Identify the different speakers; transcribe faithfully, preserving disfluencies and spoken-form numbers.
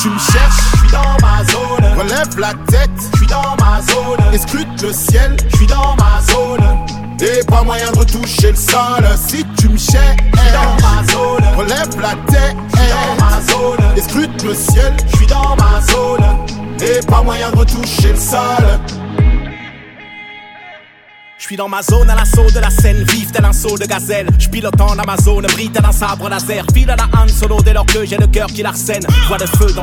Speaker 1: tu me cherches, je suis dans ma zone. Relève la tête, je suis dans ma zone. Escrute le ciel, je suis dans ma zone. Et pas moyen de retoucher le sol. Si tu me cherches, je suis dans ma zone. Relève la tête, je suis dans ma zone. Escrute le ciel, je suis dans ma zone. Et pas moyen de retoucher le sol.
Speaker 2: Je suis dans ma zone à l'assaut de la scène, vive tel un saut de gazelle. Je pilote en Amazon, brille tel un sabre laser. File à la Han Solo dès lors que j'ai le cœur qui l'arsène. Voix de feu dans